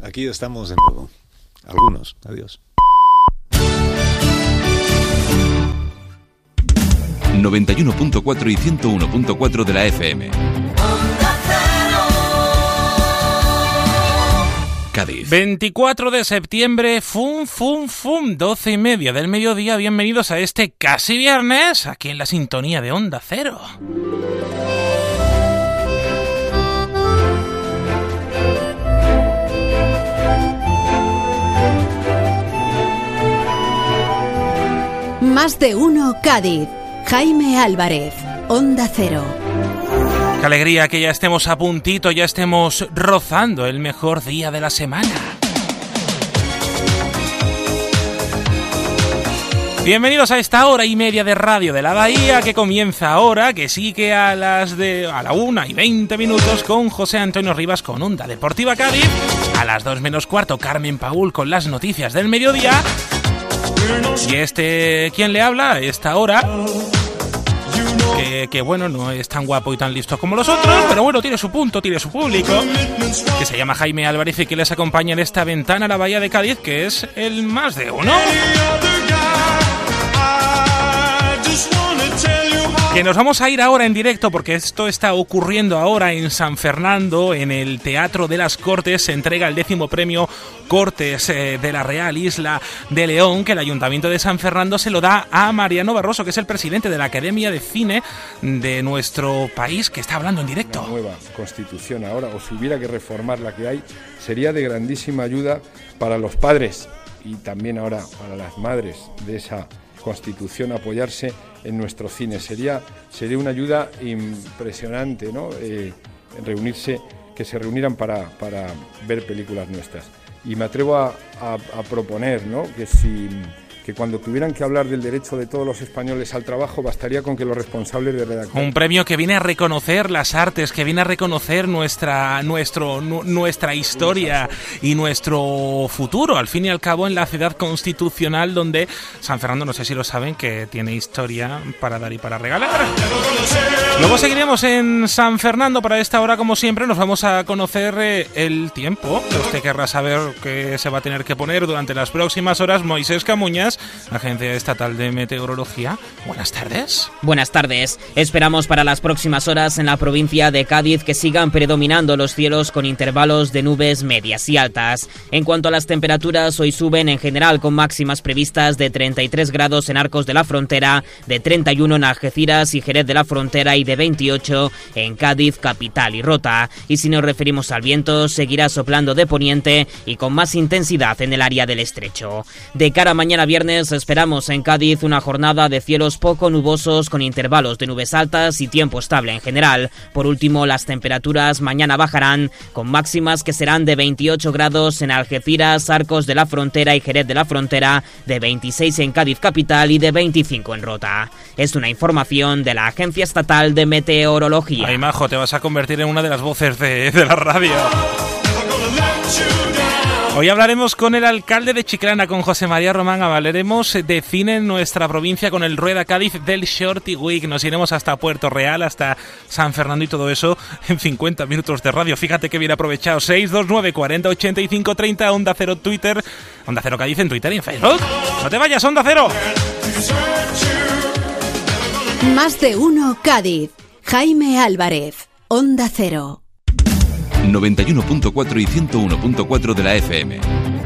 Aquí estamos de nuevo. Algunos. Adiós. 91.4 y 101.4 de la FM. Cádiz. 24 de septiembre, 12:30 del mediodía. Bienvenidos a este casi viernes, aquí en la sintonía de Onda Cero. Más de uno Cádiz. Jaime Álvarez, Onda Cero. Qué alegría que ya estemos a puntito, ya estemos rozando el mejor día de la semana. Bienvenidos a esta hora y media de Radio de la Bahía, que comienza ahora, que sigue a la 1:20 con José Antonio Rivas con Onda Deportiva Cádiz, a las 2:15 Carmen Paul con las noticias del mediodía, y ¿quién le habla a esta hora? Que bueno, no es tan guapo y tan listo como los otros, pero bueno, tiene su punto, tiene su público, que se llama Jaime Álvarez y que les acompaña en esta ventana a la Bahía de Cádiz, que es el Más de Uno. Que nos vamos a ir ahora en directo, porque esto está ocurriendo ahora en San Fernando, en el Teatro de las Cortes. Se entrega el 10º premio Cortes de la Real Isla de León, que el Ayuntamiento de San Fernando se lo da a Mariano Barroso, que es el presidente de la Academia de Cine de nuestro país, que está hablando en directo. Una nueva Constitución ahora, o si hubiera que reformar la que hay, sería de grandísima ayuda para los padres y también ahora para las madres de esa Constitución, apoyarse en nuestro cine. Sería una ayuda impresionante, ¿no? Que se reunieran para ver películas nuestras. Y me atrevo a proponer, ¿no?, que cuando tuvieran que hablar del derecho de todos los españoles al trabajo, bastaría con que los responsables de redacción... Un premio que viene a reconocer las artes, que viene a reconocer nuestra historia y nuestro futuro, al fin y al cabo, en la ciudad constitucional, donde San Fernando, no sé si lo saben, que tiene historia para dar y para regalar. Luego seguiremos en San Fernando. Para esta hora, como siempre, nos vamos a conocer el tiempo, que usted querrá saber qué se va a tener que poner durante las próximas horas. Moisés Camuñas, Agencia Estatal de Meteorología. Buenas tardes. Buenas tardes. Esperamos para las próximas horas en la provincia de Cádiz que sigan predominando los cielos con intervalos de nubes medias y altas. En cuanto a las temperaturas, hoy suben en general con máximas previstas de 33 grados en Arcos de la Frontera, de 31 en Algeciras y Jerez de la Frontera y de 28 en Cádiz, capital y Rota. Y si nos referimos al viento, seguirá soplando de poniente y con más intensidad en el área del Estrecho. De cara a mañana viernes, esperamos en Cádiz una jornada de cielos poco nubosos con intervalos de nubes altas y tiempo estable en general. Por último, las temperaturas mañana bajarán con máximas que serán de 28 grados en Algeciras, Arcos de la Frontera y Jerez de la Frontera, de 26 en Cádiz capital y de 25 en Rota. Es una información de la Agencia Estatal de Meteorología. Ay, majo, te vas a convertir en una de las voces de la radio. Hoy hablaremos con el alcalde de Chiclana, con José María Román. Hablaremos de cine en nuestra provincia con el Rueda Cádiz del Shorty Week. Nos iremos hasta Puerto Real, hasta San Fernando y todo eso en 50 minutos de radio. Fíjate que bien aprovechado. 629 40 85 30, Onda Cero Twitter, Onda Cero Cádiz en Twitter y en Facebook. No te vayas, Onda Cero. Más de uno Cádiz. Jaime Álvarez, Onda Cero. 91.4 y 101.4 de la FM.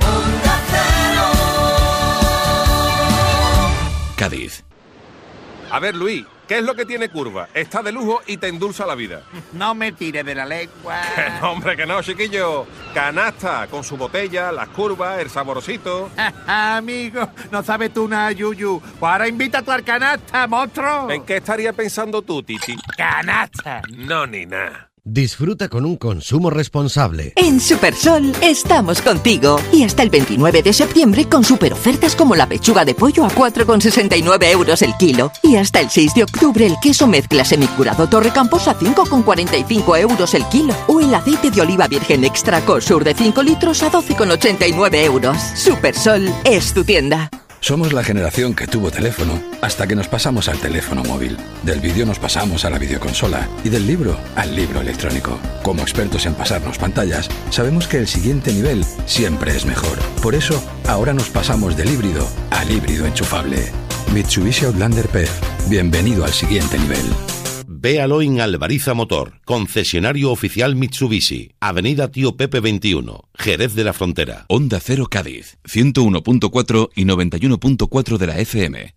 Cádiz. A ver, Luis, ¿qué es lo que tiene curva? Está de lujo y te endulza la vida. No me tires de la lengua. No, hombre, que no, chiquillo. Canasta, con su botella, las curvas, el saborosito. Amigo, no sabes tú nada, Yuyu. Pues ahora invita a tu canasta, monstruo. ¿En qué estaría pensando tú, Titi? Canasta. No, ni nada. Disfruta con un consumo responsable. En Supersol estamos contigo. Y hasta el 29 de septiembre con superofertas como la pechuga de pollo a 4,69 € el kilo. Y hasta el 6 de octubre el queso mezcla semicurado Torrecampos a 5,45 € el kilo. O el aceite de oliva virgen extra Cosur de 5 litros a 12,89 €. Supersol es tu tienda. Somos la generación que tuvo teléfono hasta que nos pasamos al teléfono móvil. Del vídeo nos pasamos a la videoconsola y del libro al libro electrónico. Como expertos en pasarnos pantallas, sabemos que el siguiente nivel siempre es mejor. Por eso, ahora nos pasamos del híbrido al híbrido enchufable. Mitsubishi Outlander PHEV. Bienvenido al siguiente nivel. Véalo en Alvariza Motor, concesionario oficial Mitsubishi, Avenida Tío Pepe 21, Jerez de la Frontera. Onda Cero Cádiz, 101.4 y 91.4 de la FM.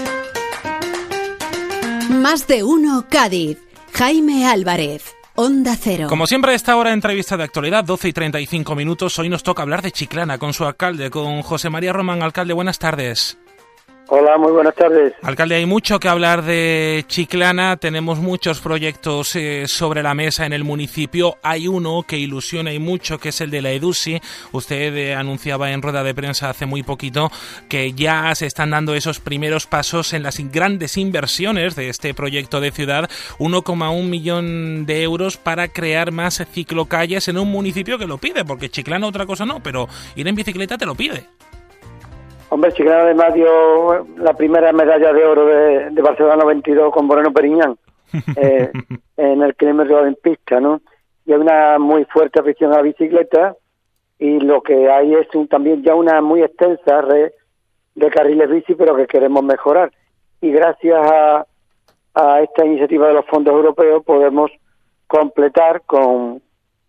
Más de uno Cádiz. Jaime Álvarez. Onda Cero. Como siempre, a esta hora, entrevista de actualidad, 12 y 35 minutos. Hoy nos toca hablar de Chiclana con su alcalde, con José María Román. Alcalde, buenas tardes. Hola, muy buenas tardes. Alcalde, hay mucho que hablar de Chiclana, tenemos muchos proyectos sobre la mesa en el municipio. Hay uno que ilusiona y mucho, que es el de la EDUSI. Usted anunciaba en rueda de prensa hace muy poquito que ya se están dando esos primeros pasos en las grandes inversiones de este proyecto de ciudad. 1,1 millón de euros para crear más ciclocalles en un municipio que lo pide, porque Chiclana otra cosa no, pero ir en bicicleta te lo pide. Hombre, Chiclana además dio la primera medalla de oro de Barcelona 92 con Moreno Periñán en el kilómetro en pista, ¿no? Y hay una muy fuerte afición a la bicicleta y lo que hay es también ya una muy extensa red de carriles bici, pero que queremos mejorar. Y gracias a esta iniciativa de los fondos europeos podemos completar con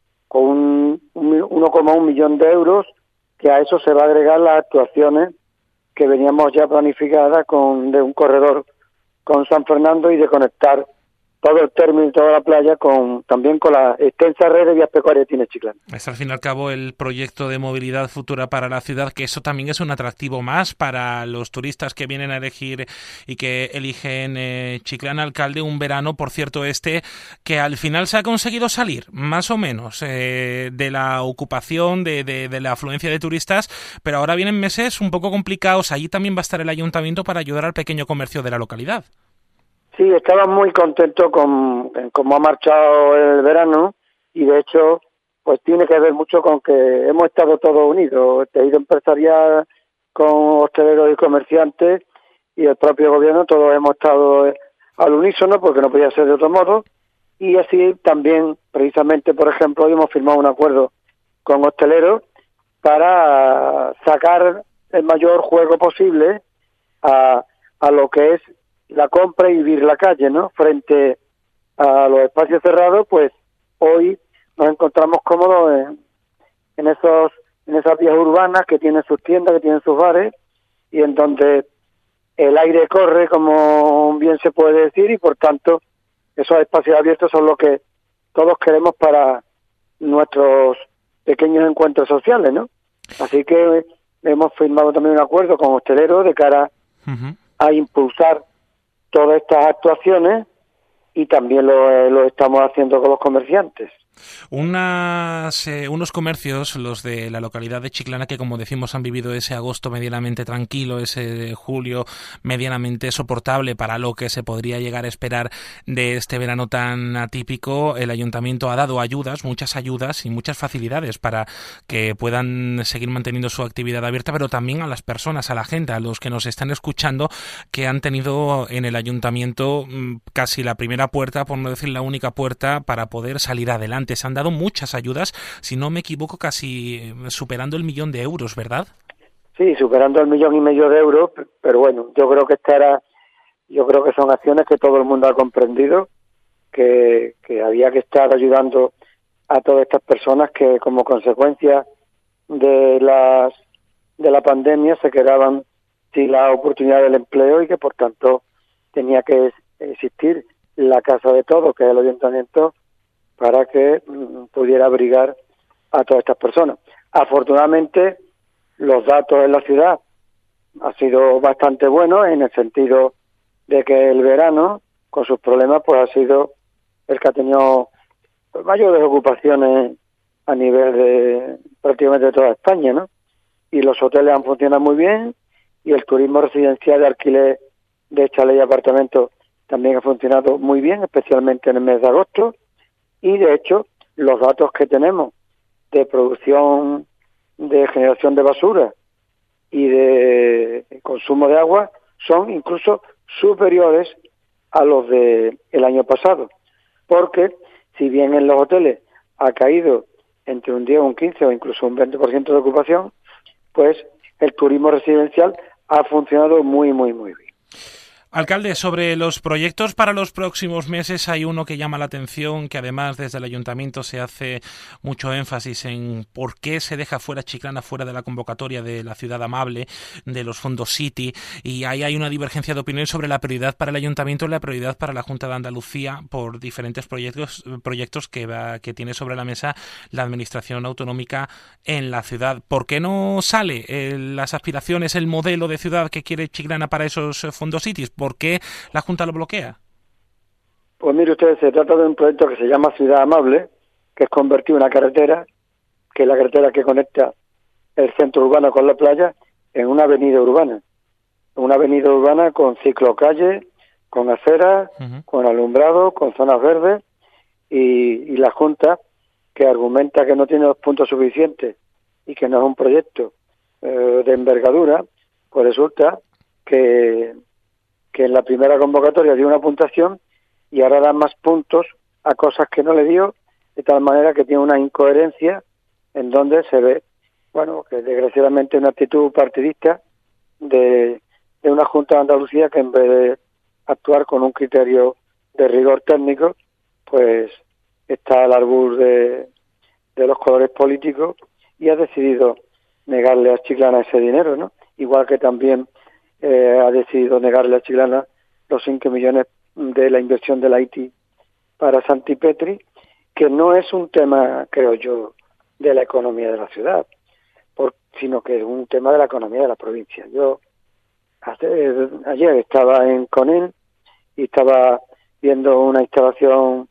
1,1 millón de euros, que a eso se va a agregar las actuaciones que veníamos ya planificadas de un corredor con San Fernando y de conectar todo el término y toda la playa también con la extensa red de vías pecuarias que tiene Chiclana. Es al fin y al cabo el proyecto de movilidad futura para la ciudad, que eso también es un atractivo más para los turistas que vienen a elegir y que eligen Chiclana. Alcalde, un verano, por cierto, que al final se ha conseguido salir, más o menos, de la ocupación, de la afluencia de turistas, pero ahora vienen meses un poco complicados. Allí también va a estar el ayuntamiento para ayudar al pequeño comercio de la localidad. Sí, estaba muy contento con cómo ha marchado el verano y de hecho pues tiene que ver mucho con que hemos estado todos unidos, tejido empresarial con hosteleros y comerciantes y el propio gobierno, todos hemos estado al unísono porque no podía ser de otro modo y así también precisamente, por ejemplo, hoy hemos firmado un acuerdo con hosteleros para sacar el mayor juego posible a lo que es la compra y vivir la calle, ¿no? Frente a los espacios cerrados, pues hoy nos encontramos cómodos en esas vías urbanas que tienen sus tiendas, que tienen sus bares y en donde el aire corre, como bien se puede decir, y por tanto esos espacios abiertos son lo que todos queremos para nuestros pequeños encuentros sociales, ¿no? Así que hemos firmado también un acuerdo con hosteleros de cara a impulsar todas estas actuaciones y también lo estamos haciendo con los comerciantes. Unos comercios, los de la localidad de Chiclana, que como decimos han vivido ese agosto medianamente tranquilo, ese julio medianamente soportable para lo que se podría llegar a esperar de este verano tan atípico. El ayuntamiento ha dado ayudas, muchas ayudas y muchas facilidades para que puedan seguir manteniendo su actividad abierta, pero también a las personas, a la gente, a los que nos están escuchando, que han tenido en el ayuntamiento casi la primera puerta, por no decir la única puerta, para poder salir adelante. Se han dado muchas ayudas, si no me equivoco, casi superando el 1 millón de euros, ¿verdad? Sí, superando el 1,5 millones de euros, pero bueno, yo creo que son acciones que todo el mundo ha comprendido, que había que estar ayudando a todas estas personas que como consecuencia de la pandemia se quedaban sin la oportunidad del empleo y que por tanto tenía que existir la casa de todos, que es el ayuntamiento, para que pudiera abrigar a todas estas personas. Afortunadamente, los datos en la ciudad han sido bastante buenos en el sentido de que el verano, con sus problemas, pues ha sido el que ha tenido mayores ocupaciones a nivel de prácticamente de toda España, ¿no? Y los hoteles han funcionado muy bien y el turismo residencial de alquiler de chalet y apartamentos también ha funcionado muy bien, especialmente en el mes de agosto. Y de hecho, los datos que tenemos de producción, de generación de basura y de consumo de agua son incluso superiores a los del año pasado, porque si bien en los hoteles ha caído entre un 10, un 15 o incluso un 20% de ocupación, pues el turismo residencial ha funcionado muy, muy, muy bien. Alcalde, sobre los proyectos para los próximos meses hay uno que llama la atención, que además desde el Ayuntamiento se hace mucho énfasis en por qué se deja fuera Chiclana fuera de la convocatoria de la ciudad amable, de los fondos City, y ahí hay una divergencia de opinión sobre la prioridad para el Ayuntamiento y la prioridad para la Junta de Andalucía por diferentes proyectos que tiene sobre la mesa la Administración Autonómica en la ciudad. ¿Por qué no sale las aspiraciones, el modelo de ciudad que quiere Chiclana para esos fondos City? ¿Por qué la Junta lo bloquea? Pues mire usted, se trata de un proyecto que se llama Ciudad Amable, que es convertir una carretera, que es la carretera que conecta el centro urbano con la playa, en una avenida urbana. Una avenida urbana con ciclocalle, con aceras, con alumbrado, con zonas verdes, y la Junta, que argumenta que no tiene los puntos suficientes y que no es un proyecto de envergadura, pues resulta que en la primera convocatoria dio una puntuación y ahora da más puntos a cosas que no le dio, de tal manera que tiene una incoherencia en donde se ve, bueno, que desgraciadamente una actitud partidista de una Junta de Andalucía que en vez de actuar con un criterio de rigor técnico, pues está al albur de los colores políticos y ha decidido negarle a Chiclana ese dinero, ¿no? Igual que también ha decidido negarle a Chiclana los 5 millones de la inversión de la ITI para Santipetri, que no es un tema, creo yo, de la economía de la ciudad, sino que es un tema de la economía de la provincia. Yo ayer estaba en Conil y estaba viendo una instalación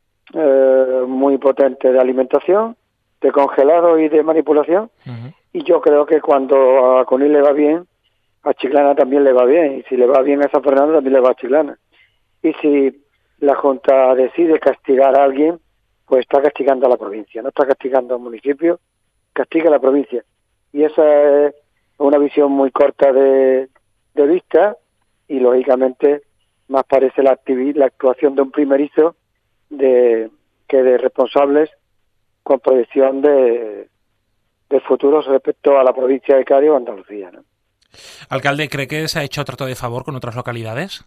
muy potente de alimentación, de congelado y de manipulación, y yo creo que cuando a Conil le va bien, a Chiclana también le va bien, y si le va bien a San Fernando también le va a Chiclana. Y si la Junta decide castigar a alguien, pues está castigando a la provincia, no está castigando a un municipio, castiga a la provincia. Y esa es una visión muy corta de vista, y lógicamente más parece la actuación de un primerizo que de responsables con proyección de futuros respecto a la provincia de Cádiz o Andalucía, ¿no? Alcalde, ¿cree que se ha hecho trato de favor con otras localidades?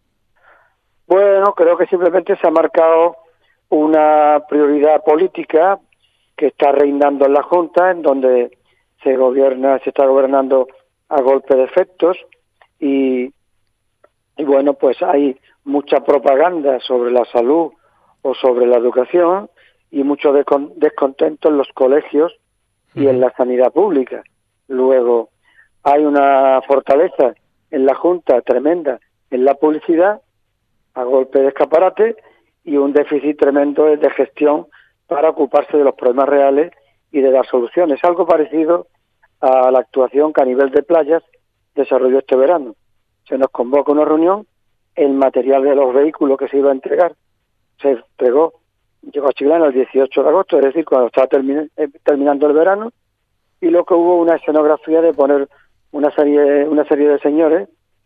Bueno, creo que simplemente se ha marcado una prioridad política que está reinando en la Junta, en donde se está gobernando a golpe de efectos y bueno, pues hay mucha propaganda sobre la salud o sobre la educación y mucho descontento en los colegios y en la sanidad pública. Luego, hay una fortaleza en la Junta tremenda en la publicidad, a golpe de escaparate, y un déficit tremendo de gestión para ocuparse de los problemas reales y de dar soluciones. Algo parecido a la actuación que a nivel de playas desarrolló este verano. Se nos convoca una reunión, el material de los vehículos que se iba a entregar se entregó, llegó a Chiclana el 18 de agosto, es decir, cuando estaba terminando el verano, y lo que hubo una escenografía de poner una serie de señores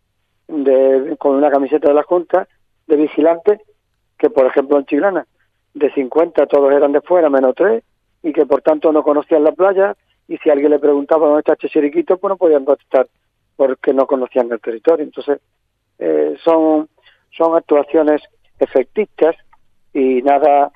con una camiseta de la Junta de vigilantes, que por ejemplo en Chiclana de 50 todos eran de fuera menos 3, y que por tanto no conocían la playa, y si alguien le preguntaba dónde está Chiriquito, pues no podían contestar porque no conocían el territorio. Entonces son actuaciones efectistas y nada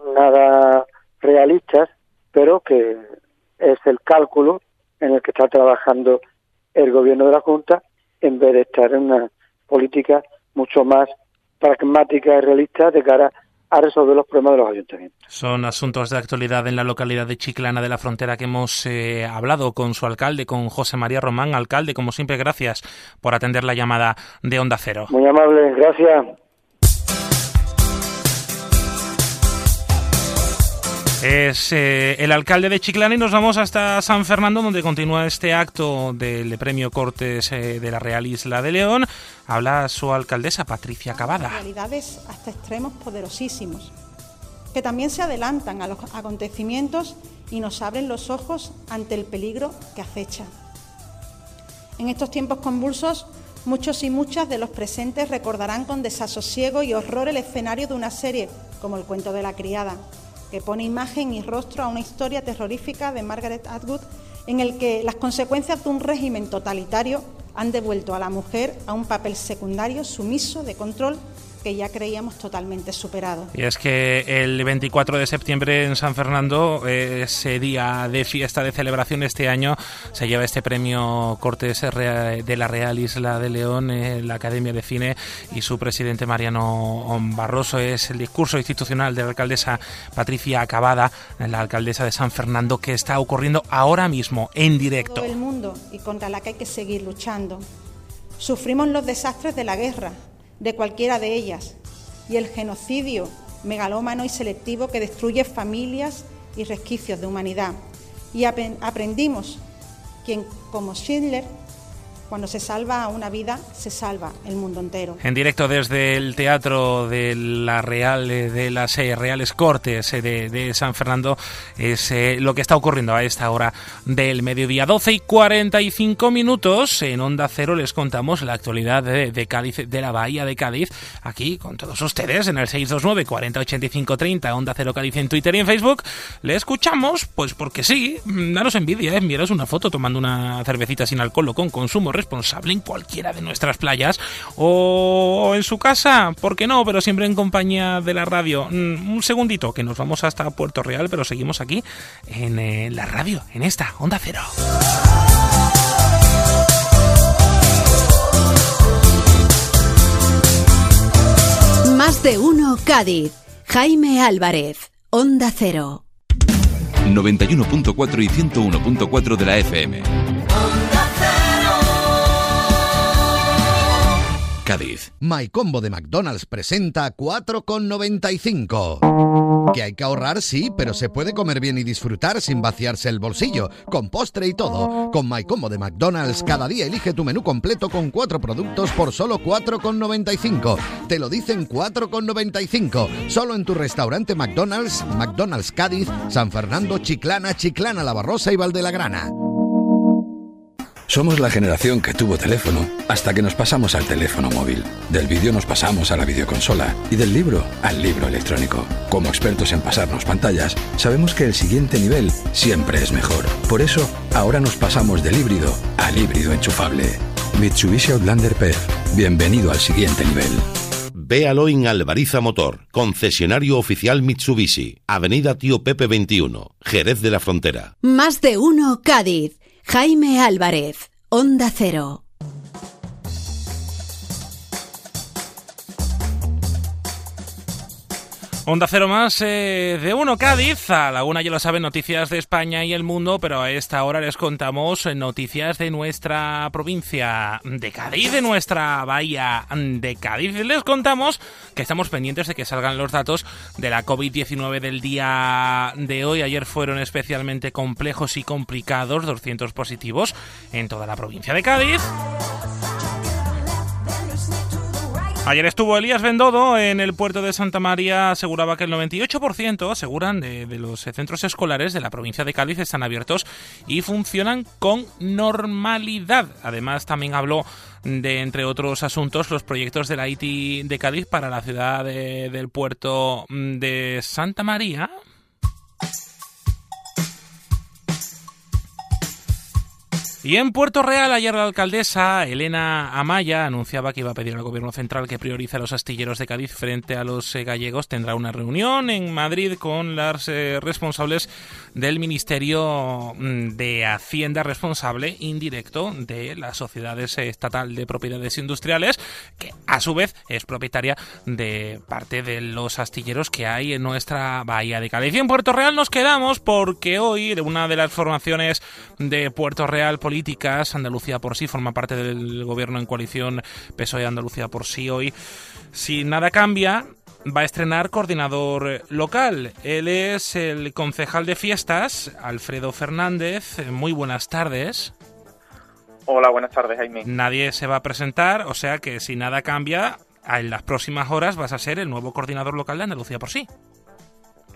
realistas, pero que es el cálculo en el que está trabajando el gobierno de la Junta, en vez de estar en una política mucho más pragmática y realista de cara a resolver los problemas de los ayuntamientos. Son asuntos de actualidad en la localidad de Chiclana de la Frontera que hemos hablado con su alcalde, con José María Román. Alcalde, como siempre, gracias por atender la llamada de Onda Cero. Muy amable, gracias. Es el alcalde de Chiclana y nos vamos hasta San Fernando, donde continúa este acto del Premio Cortes de la Real Isla de León. Habla su alcaldesa, Patricia Cavada. Realidades hasta extremos poderosísimos, que también se adelantan a los acontecimientos y nos abren los ojos ante el peligro que acecha. En estos tiempos convulsos, muchos y muchas de los presentes recordarán con desasosiego y horror el escenario de una serie como El cuento de la criada, que pone imagen y rostro a una historia terrorífica de Margaret Atwood, en el que las consecuencias de un régimen totalitario han devuelto a la mujer a un papel secundario, sumiso, de control, que ya creíamos totalmente superado. Y es que el 24 de septiembre en San Fernando, ese día de fiesta, de celebración, este año se lleva este premio Cortes de la Real Isla de León, la Academia de Cine, y su presidente Mariano Barroso. Es el discurso institucional de la alcaldesa Patricia Cavada, la alcaldesa de San Fernando, que está ocurriendo ahora mismo, en directo. Todo el mundo, y contra la que hay que seguir luchando. Sufrimos los desastres de la guerra, de cualquiera de ellas, y el genocidio megalómano y selectivo que destruye familias y resquicios de humanidad. Y aprendimos que, como Schindler, cuando se salva una vida, se salva el mundo entero. En directo desde el Teatro de la Real, de las Reales Cortes de San Fernando, es lo que está ocurriendo a esta hora del mediodía. 12:45 en Onda Cero les contamos la actualidad de Cádiz, de la Bahía de Cádiz, aquí con todos ustedes en el 629 40 85 30, Onda Cero Cádiz en Twitter y en Facebook. Le escuchamos, pues porque sí, danos envidia, enviaros una foto tomando una cervecita sin alcohol o con consumo responsable en cualquiera de nuestras playas o en su casa, ¿por qué no? Pero siempre en compañía de la radio. Un segundito, que nos vamos hasta Puerto Real, pero seguimos aquí en la radio, en esta Onda Cero. Más de uno Cádiz. Jaime Álvarez, Onda Cero. 91.4 y 101.4 de la FM. Cádiz. MyCombo de McDonald's presenta 4,95. Que hay que ahorrar, sí, pero se puede comer bien y disfrutar sin vaciarse el bolsillo, con postre y todo. Con MyCombo de McDonald's, cada día elige tu menú completo con 4 productos por solo 4,95. Te lo dicen 4,95. Solo en tu restaurante McDonald's, McDonald's Cádiz, San Fernando, Chiclana, La Barrosa y Valdelagrana. Somos la generación que tuvo teléfono hasta que nos pasamos al teléfono móvil. Del vídeo nos pasamos a la videoconsola y del libro al libro electrónico. Como expertos en pasarnos pantallas, sabemos que el siguiente nivel siempre es mejor. Por eso, ahora nos pasamos del híbrido al híbrido enchufable. Mitsubishi Outlander PHEV. Bienvenido al siguiente nivel. Véalo en Alvariza Motor, concesionario oficial Mitsubishi, Avenida Tío Pepe 21, Jerez de la Frontera. Más de uno Cádiz. Jaime Álvarez, Onda Cero. Onda Cero más de uno Cádiz. A la una, ya lo saben, noticias de España y el mundo, pero a esta hora les contamos noticias de nuestra provincia de Cádiz, de nuestra bahía de Cádiz. Les contamos que estamos pendientes de que salgan los datos de la COVID-19 del día de hoy. Ayer fueron especialmente complejos y complicados, 200 positivos en toda la provincia de Cádiz. Ayer estuvo Elías Bendodo en el puerto de Santa María, aseguraba que el 98%, aseguran, de los centros escolares de la provincia de Cádiz están abiertos y funcionan con normalidad. Además, también habló de, entre otros asuntos, los proyectos de la ITI de Cádiz para la ciudad del puerto de Santa María. Y en Puerto Real, ayer la alcaldesa Elena Amaya anunciaba que iba a pedir al Gobierno central que priorice a los astilleros de Cádiz frente a los gallegos. Tendrá una reunión en Madrid con las responsables del Ministerio de Hacienda, responsable indirecto de las sociedades estatal de propiedades industriales, que a su vez es propietaria de parte de los astilleros que hay en nuestra bahía de Cádiz. Y en Puerto Real nos quedamos porque hoy una de las formaciones de Puerto Real políticas, Andalucía por Sí, forma parte del gobierno en coalición PSOE Andalucía por Sí. Hoy, si nada cambia, va a estrenar coordinador local. Él es el concejal de fiestas, Alfredo Fernández. Muy buenas tardes. Hola, buenas tardes, Jaime. Nadie se va a presentar, o sea que si nada cambia, en las próximas horas vas a ser el nuevo coordinador local de Andalucía por Sí.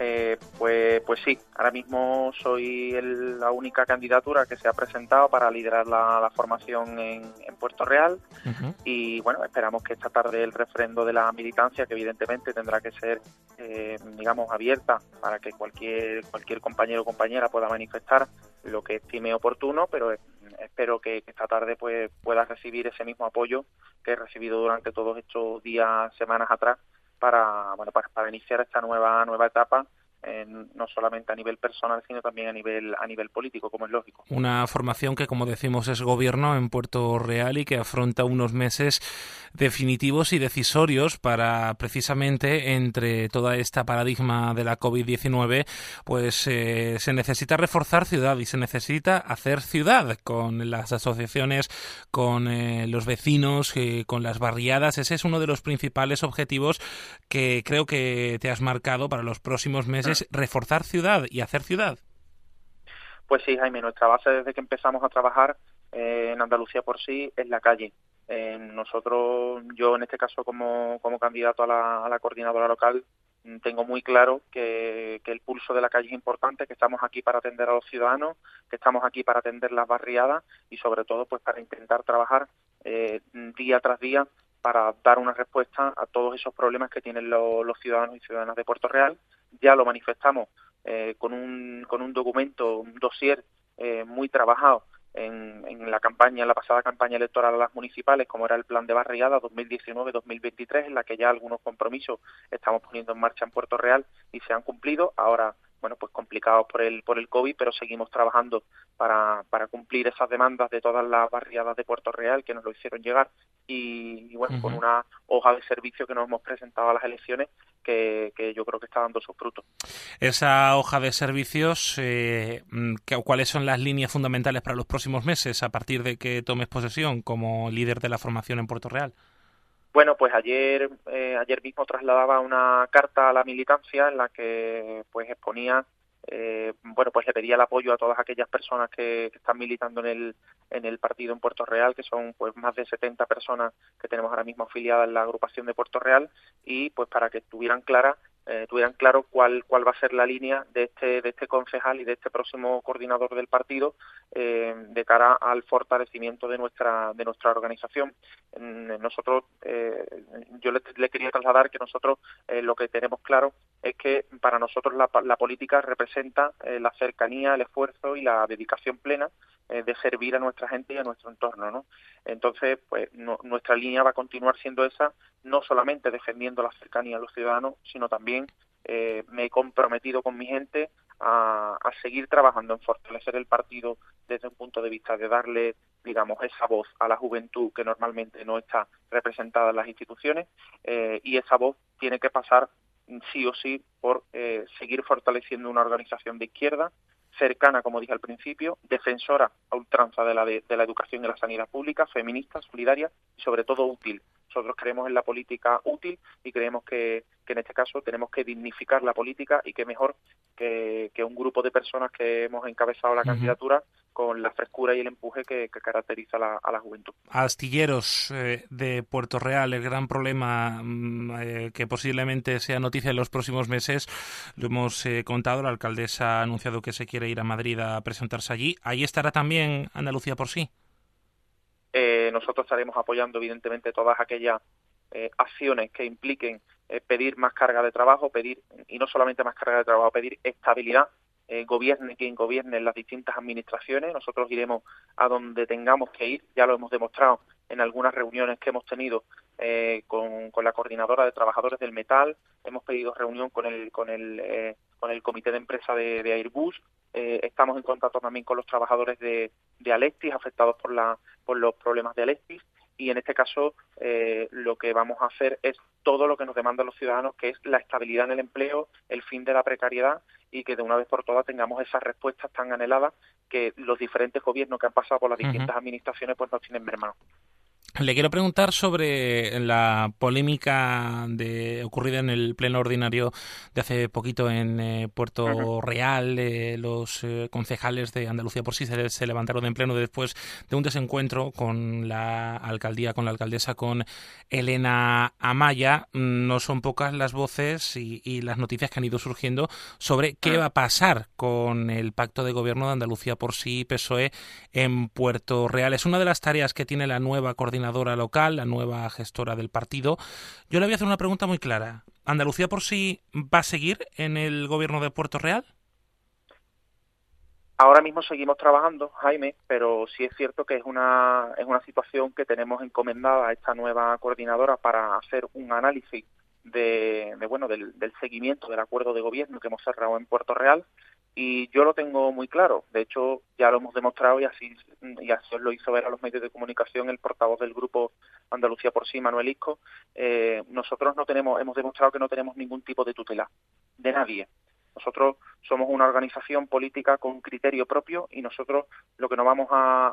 Pues sí, ahora mismo soy la única candidatura que se ha presentado para liderar la formación en Puerto Real. Y bueno, esperamos que esta tarde el refrendo de la militancia, que evidentemente tendrá que ser, digamos, abierta para que cualquier compañero o compañera pueda manifestar lo que estime oportuno, pero espero que esta tarde pues pueda recibir ese mismo apoyo que he recibido durante todos estos días, semanas atrás, para iniciar esta nueva etapa, no solamente a nivel personal, sino también a nivel político, como es lógico. Una formación que, como decimos, es gobierno en Puerto Real y que afronta unos meses definitivos y decisorios para, precisamente, entre toda esta paradigma de la COVID-19, pues se necesita reforzar ciudad y se necesita hacer ciudad con las asociaciones, con los vecinos, con las barriadas. Ese es uno de los principales objetivos que creo que te has marcado para los próximos meses. Reforzar ciudad y hacer ciudad. Pues sí, Jaime, nuestra base desde que empezamos a trabajar en Andalucía por sí es la calle. Nosotros, yo en este caso como candidato a la coordinadora local, tengo muy claro que el pulso de la calle es importante, que estamos aquí para atender a los ciudadanos, que estamos aquí para atender las barriadas y sobre todo pues para intentar trabajar día tras día para dar una respuesta a todos esos problemas que tienen los ciudadanos y ciudadanas de Puerto Real. Ya lo manifestamos con un documento, un dossier muy trabajado en la pasada campaña electoral a las municipales, como era el plan de barriada 2019-2023, en la que ya algunos compromisos estamos poniendo en marcha en Puerto Real y se han cumplido. Ahora, bueno, pues complicados por el COVID, pero seguimos trabajando para cumplir esas demandas de todas las barriadas de Puerto Real que nos lo hicieron llegar y bueno, con una hoja de servicio que nos hemos presentado a las elecciones que yo creo que está dando sus frutos. Esa hoja de servicios, ¿cuáles son las líneas fundamentales para los próximos meses a partir de que tomes posesión como líder de la formación en Puerto Real? Bueno, pues ayer mismo trasladaba una carta a la militancia en la que pues exponía, pues le pedía el apoyo a todas aquellas personas que están militando en el partido en Puerto Real, que son pues más de 70 personas que tenemos ahora mismo afiliadas en la agrupación de Puerto Real, y pues para que tuvieran claro cuál va a ser la línea de este concejal y de este próximo coordinador del partido de cara al fortalecimiento de nuestra organización. Nosotros, yo le quería trasladar que nosotros lo que tenemos claro es que para nosotros la política representa la cercanía, el esfuerzo y la dedicación plena de servir a nuestra gente y a nuestro entorno, ¿no? Entonces, pues nuestra línea va a continuar siendo esa, no solamente defendiendo la cercanía a los ciudadanos, sino también me he comprometido con mi gente a seguir trabajando en fortalecer el partido desde un punto de vista de darle, digamos, esa voz a la juventud que normalmente no está representada en las instituciones, y esa voz tiene que pasar sí o sí por seguir fortaleciendo una organización de izquierda, cercana, como dije al principio, defensora a ultranza de la educación y la sanidad pública, feminista, solidaria y sobre todo útil. Nosotros creemos en la política útil y creemos que en este caso tenemos que dignificar la política, y que mejor que un grupo de personas que hemos encabezado la candidatura con la frescura y el empuje que caracteriza a la juventud. Astilleros de Puerto Real, el gran problema que posiblemente sea noticia en los próximos meses, lo hemos contado, la alcaldesa ha anunciado que se quiere ir a Madrid a presentarse allí. ¿Ahí estará también Andalucía por sí? Nosotros estaremos apoyando evidentemente todas aquellas acciones que impliquen pedir más carga de trabajo, y no solamente más carga de trabajo, pedir estabilidad, gobierne quien gobierne en las distintas administraciones. Nosotros iremos a donde tengamos que ir, ya lo hemos demostrado en algunas reuniones que hemos tenido con la coordinadora de trabajadores del metal, hemos pedido reunión con el comité de empresa de Airbus, estamos en contacto también con los trabajadores de Alestis, afectados por los problemas de Alestis, y en este caso lo que vamos a hacer es todo lo que nos demandan los ciudadanos, que es la estabilidad en el empleo, el fin de la precariedad, y que de una vez por todas tengamos esas respuestas tan anheladas que los diferentes gobiernos que han pasado por las distintas administraciones pues nos tienen mermados. Le quiero preguntar sobre la polémica ocurrida en el pleno ordinario de hace poquito en Puerto Real. Los concejales de Andalucía por sí se levantaron en pleno después de un desencuentro con la alcaldía, con la alcaldesa, con Elena Amaya. No son pocas las voces y las noticias que han ido surgiendo sobre qué va a pasar con el pacto de gobierno de Andalucía por sí PSOE en Puerto Real. Es una de las tareas que tiene la nueva coordinadora local, la nueva gestora del partido. Yo le voy a hacer una pregunta muy clara. ¿Andalucía por sí va a seguir en el gobierno de Puerto Real? Ahora mismo seguimos trabajando, Jaime, pero sí es cierto que es una situación que tenemos encomendada a esta nueva coordinadora para hacer un análisis del seguimiento del acuerdo de gobierno que hemos cerrado en Puerto Real. Y yo lo tengo muy claro. De hecho, ya lo hemos demostrado y así os lo hizo ver a los medios de comunicación el portavoz del grupo Andalucía por sí, Manuel Isco. Nosotros hemos demostrado que no tenemos ningún tipo de tutela de nadie. Nosotros somos una organización política con criterio propio y nosotros lo que no vamos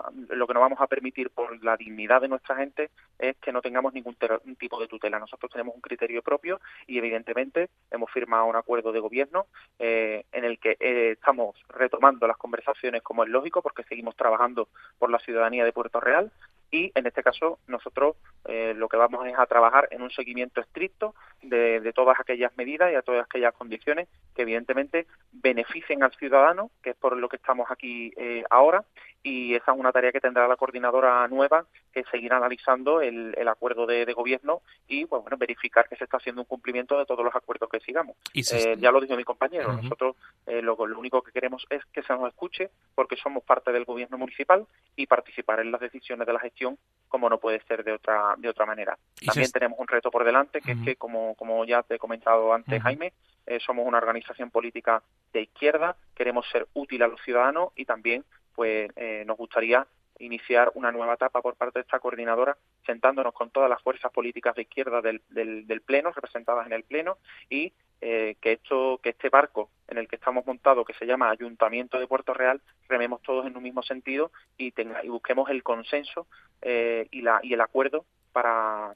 a permitir por la dignidad de nuestra gente es que no tengamos ningún tipo de tutela. Nosotros tenemos un criterio propio y evidentemente hemos firmado un acuerdo de gobierno en el que estamos retomando las conversaciones como es lógico, porque seguimos trabajando por la ciudadanía de Puerto Real. Y en este caso nosotros lo que vamos es a trabajar en un seguimiento estricto de todas aquellas medidas y a todas aquellas condiciones que evidentemente beneficien al ciudadano, que es por lo que estamos aquí ahora, y esa es una tarea que tendrá la coordinadora nueva, que seguirá analizando el acuerdo de gobierno y verificar que se está haciendo un cumplimiento de todos los acuerdos que sigamos. Ya lo dijo mi compañero, nosotros lo único que queremos es que se nos escuche, porque somos parte del gobierno municipal y participar en las decisiones de la gestión como no puede ser de otra manera. También tenemos un reto por delante, que es que, como ya te he comentado antes, Jaime, somos una organización política de izquierda, queremos ser útil a los ciudadanos y también nos gustaría iniciar una nueva etapa por parte de esta coordinadora, sentándonos con todas las fuerzas políticas de izquierda del Pleno, representadas en el Pleno, y que este barco en el que estamos montados, que se llama Ayuntamiento de Puerto Real, rememos todos en un mismo sentido y busquemos el consenso y el acuerdo para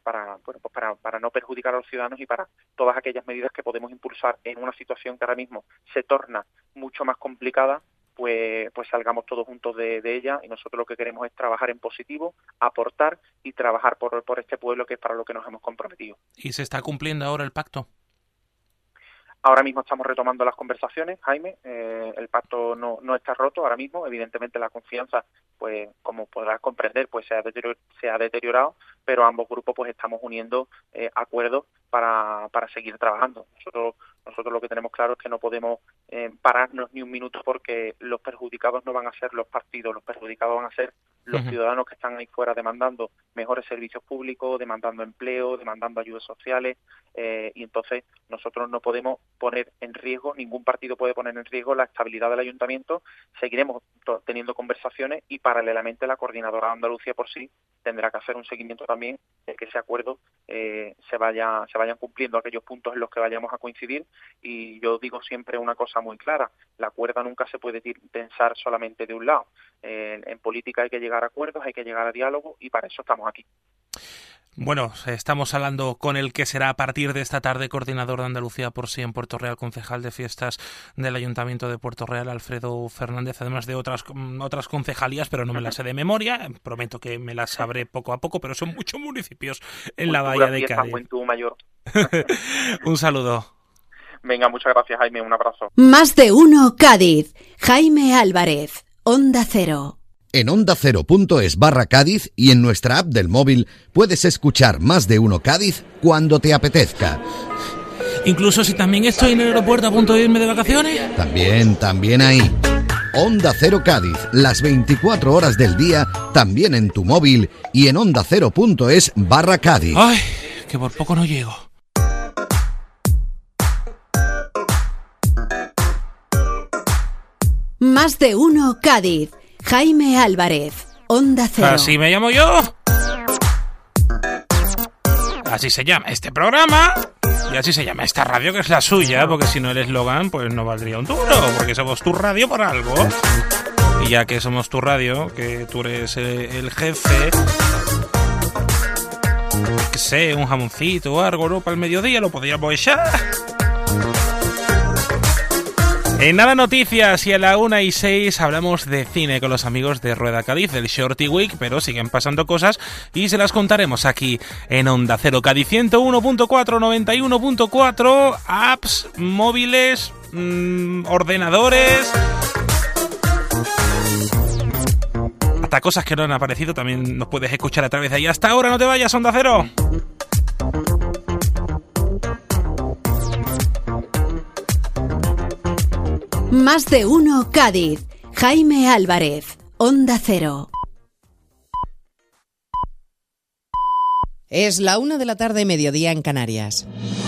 no perjudicar a los ciudadanos y para todas aquellas medidas que podemos impulsar en una situación que ahora mismo se torna mucho más complicada, pues salgamos todos juntos de ella, y nosotros lo que queremos es trabajar en positivo, aportar y trabajar por este pueblo, que es para lo que nos hemos comprometido. ¿Y se está cumpliendo ahora el pacto? Ahora mismo estamos retomando las conversaciones, Jaime. El pacto no está roto ahora mismo. Evidentemente la confianza, pues como podrás comprender, pues se ha deteriorado, pero ambos grupos pues estamos uniendo acuerdos para seguir trabajando. Nosotros lo que tenemos claro es que no podemos pararnos ni un minuto, porque los perjudicados no van a ser los partidos, los perjudicados van a ser los ciudadanos que están ahí fuera demandando mejores servicios públicos, demandando empleo, demandando ayudas sociales, y entonces nosotros no podemos poner en riesgo, ningún partido puede poner en riesgo la estabilidad del ayuntamiento. Seguiremos teniendo conversaciones y paralelamente la coordinadora de Andalucía por sí tendrá que hacer un seguimiento también de que ese acuerdo se vayan cumpliendo aquellos puntos en los que vayamos a coincidir. Y yo digo siempre una cosa muy clara: la cuerda nunca se puede tensar solamente de un lado. En política hay que llegar a acuerdos, hay que llegar a diálogo, y para eso estamos aquí. Bueno, estamos hablando con el que será a partir de esta tarde coordinador de Andalucía por sí en Puerto Real, concejal de fiestas del Ayuntamiento de Puerto Real, Alfredo Fernández, además de otras concejalías, pero no me las sé de memoria. Prometo que me las sabré poco a poco, pero son muchos municipios en la Bahía de Cádiz. Mayor. Un saludo. Venga, muchas gracias, Jaime. Un abrazo. Más de uno Cádiz. Jaime Álvarez, Onda Cero. En ondacero.es/Cádiz y en nuestra app del móvil puedes escuchar Más de Uno Cádiz cuando te apetezca. Incluso si también estoy en el aeropuerto a punto de irme de vacaciones. También ahí. Onda Cero Cádiz, las 24 horas del día, también en tu móvil y en ondacero.es/Cádiz. Ay, que por poco no llego. Más de uno Cádiz. Jaime Álvarez, Onda Cero. Así me llamo yo. Así se llama este programa. Y así se llama esta radio, que es la suya, porque si no el eslogan pues no valdría un duro, porque somos tu radio por algo. Y ya que somos tu radio, que tú eres el jefe, Que sé, un jamoncito o algo, ¿no? Para el mediodía lo podríamos echar. En Nada Noticias y a la 1:06 hablamos de cine con los amigos de Rueda Cádiz, del Shorty Week, pero siguen pasando cosas y se las contaremos aquí en Onda Cero. Cádiz 101.4, 91.4, apps, móviles, ordenadores, hasta cosas que no han aparecido también nos puedes escuchar a través de ahí. Hasta ahora, no te vayas, Onda Cero. Más de uno Cádiz. Jaime Álvarez, Onda Cero. Es la 1 de la tarde, mediodía en Canarias.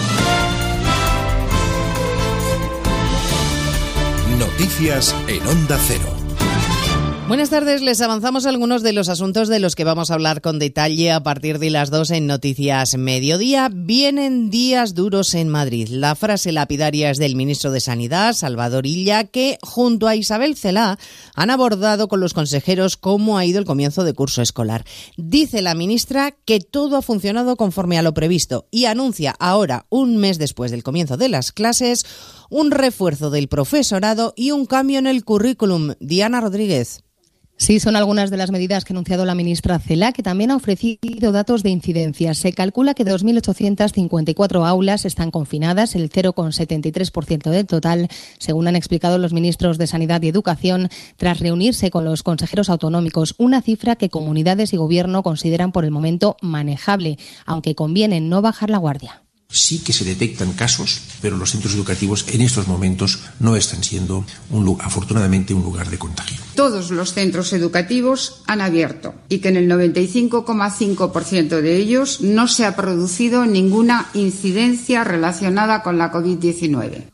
Noticias en Onda Cero. Buenas tardes, les avanzamos algunos de los asuntos de los que vamos a hablar con detalle a partir de las 2 en Noticias Mediodía. Vienen días duros en Madrid. La frase lapidaria es del ministro de Sanidad, Salvador Illa, que junto a Isabel Celaá han abordado con los consejeros cómo ha ido el comienzo de curso escolar. Dice la ministra que todo ha funcionado conforme a lo previsto y anuncia ahora, un mes después del comienzo de las clases, un refuerzo del profesorado y un cambio en el currículum. Diana Rodríguez. Sí, son algunas de las medidas que ha anunciado la ministra Celaá, que también ha ofrecido datos de incidencia. Se calcula que 2.854 aulas están confinadas, el 0,73% del total, según han explicado los ministros de Sanidad y Educación, tras reunirse con los consejeros autonómicos, una cifra que comunidades y gobierno consideran por el momento manejable, aunque conviene no bajar la guardia. Sí que se detectan casos, pero los centros educativos en estos momentos no están siendo, afortunadamente, un lugar de contagio. Todos los centros educativos han abierto y que en el 95,5% de ellos no se ha producido ninguna incidencia relacionada con la COVID-19.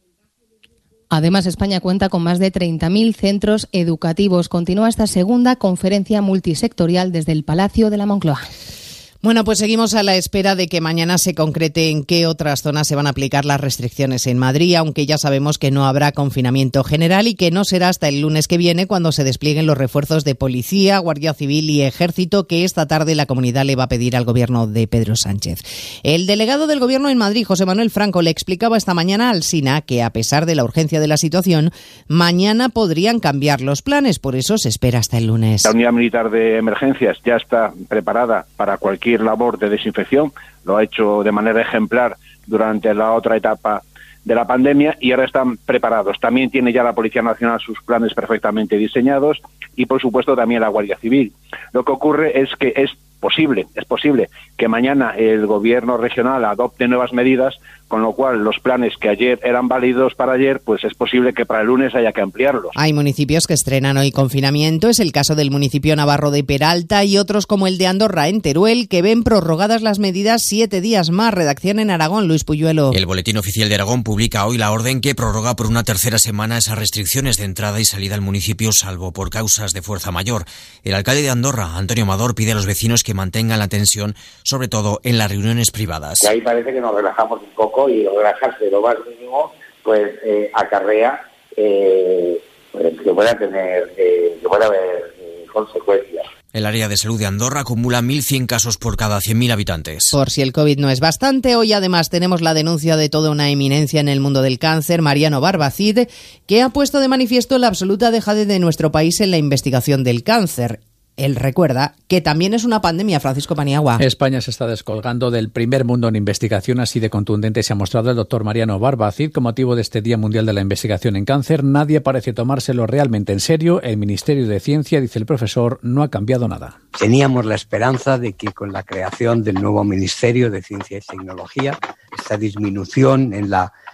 Además, España cuenta con más de 30.000 centros educativos. Continúa esta segunda conferencia multisectorial desde el Palacio de la Moncloa. Bueno, pues seguimos a la espera de que mañana se concrete en qué otras zonas se van a aplicar las restricciones en Madrid, aunque ya sabemos que no habrá confinamiento general y que no será hasta el lunes que viene cuando se desplieguen los refuerzos de policía, Guardia Civil y Ejército que esta tarde la comunidad le va a pedir al gobierno de Pedro Sánchez. El delegado del gobierno en Madrid, José Manuel Franco, le explicaba esta mañana al SINA que a pesar de la urgencia de la situación, mañana podrían cambiar los planes, por eso se espera hasta el lunes. La unidad militar de emergencias ya está preparada para cualquier labor de desinfección, lo ha hecho de manera ejemplar durante la otra etapa de la pandemia y ahora están preparados. También tiene ya la Policía Nacional sus planes perfectamente diseñados y por supuesto también la Guardia Civil. Lo que ocurre es que es posible que mañana el gobierno regional adopte nuevas medidas, con lo cual los planes que ayer eran válidos para ayer, pues es posible que para el lunes haya que ampliarlos. Hay municipios que estrenan hoy confinamiento, es el caso del municipio navarro de Peralta y otros como el de Andorra, en Teruel, que ven prorrogadas las medidas 7 días más. Redacción en Aragón, Luis Puyuelo. El Boletín Oficial de Aragón publica hoy la orden que prorroga por una tercera semana esas restricciones de entrada y salida al municipio, salvo por causas de fuerza mayor. El alcalde de Andorra, Antonio Amador, pide a los vecinos que mantengan la tensión, sobre todo en las reuniones privadas. Y ahí parece que nos relajamos un poco y relajarse lo más mínimo pues acarrea que pueda haber consecuencias. El área de salud de Andorra acumula 1.100 casos por cada 100.000 habitantes. Por si el COVID no es bastante, hoy además tenemos la denuncia de toda una eminencia en el mundo del cáncer, Mariano Barbacid, que ha puesto de manifiesto la absoluta dejadez de nuestro país en la investigación del cáncer. Él recuerda que también es una pandemia, Francisco Paniagua. España se está descolgando del primer mundo en investigación, así de contundente se ha mostrado el doctor Mariano Barbacid con motivo de este Día Mundial de la Investigación en Cáncer. Nadie parece tomárselo realmente en serio. El Ministerio de Ciencia, dice el profesor, no ha cambiado nada. Teníamos la esperanza de que con la creación del nuevo Ministerio de Ciencia y Tecnología, esta disminución en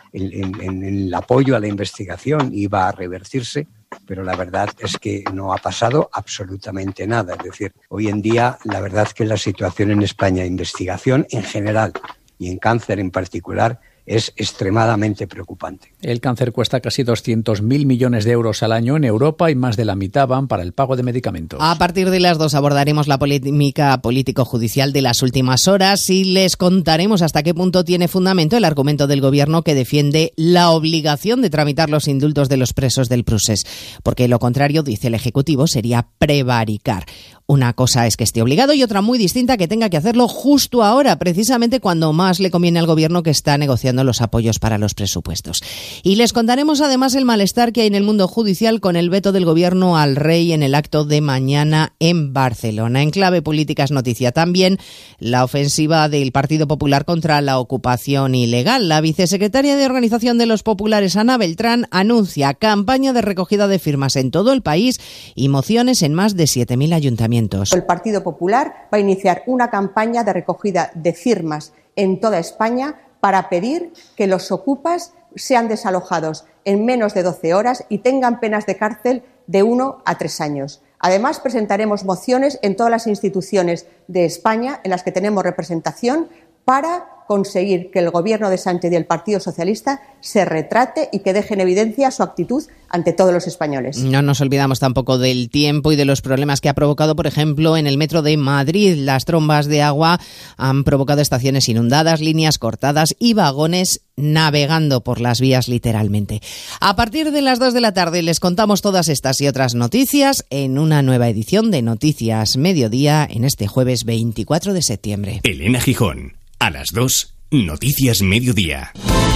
el apoyo a la investigación iba a revertirse. Pero la verdad es que no ha pasado absolutamente nada. Es decir, hoy en día la verdad es que la situación en España, investigación en general y en cáncer en particular, es extremadamente preocupante. El cáncer cuesta casi 200.000 millones de euros al año en Europa y más de la mitad van para el pago de medicamentos. A partir de las 2 abordaremos la polémica político-judicial de las últimas horas y les contaremos hasta qué punto tiene fundamento el argumento del gobierno que defiende la obligación de tramitar los indultos de los presos del Prusés, porque lo contrario, dice el Ejecutivo, sería prevaricar. Una cosa es que esté obligado y otra muy distinta que tenga que hacerlo justo ahora, precisamente cuando más le conviene al Gobierno que está negociando los apoyos para los presupuestos. Y les contaremos además el malestar que hay en el mundo judicial con el veto del Gobierno al Rey en el acto de mañana en Barcelona. En clave política es noticia también la ofensiva del Partido Popular contra la ocupación ilegal. La vicesecretaria de Organización de los Populares, Ana Beltrán, anuncia campaña de recogida de firmas en todo el país y mociones en más de 7.000 ayuntamientos. El Partido Popular va a iniciar una campaña de recogida de firmas en toda España para pedir que los ocupas sean desalojados en menos de 12 horas y tengan penas de cárcel de 1 a 3 años. Además, presentaremos mociones en todas las instituciones de España en las que tenemos representación para conseguir que el Gobierno de Sánchez y el Partido Socialista se retrate y que deje en evidencia su actitud ante todos los españoles. No nos olvidamos tampoco del tiempo y de los problemas que ha provocado, por ejemplo, en el metro de Madrid. Las trombas de agua han provocado estaciones inundadas, líneas cortadas y vagones navegando por las vías literalmente. A partir de las 2 de la tarde les contamos todas estas y otras noticias en una nueva edición de Noticias Mediodía en este jueves 24 de septiembre. Elena Gijón. A las 2, Noticias Mediodía.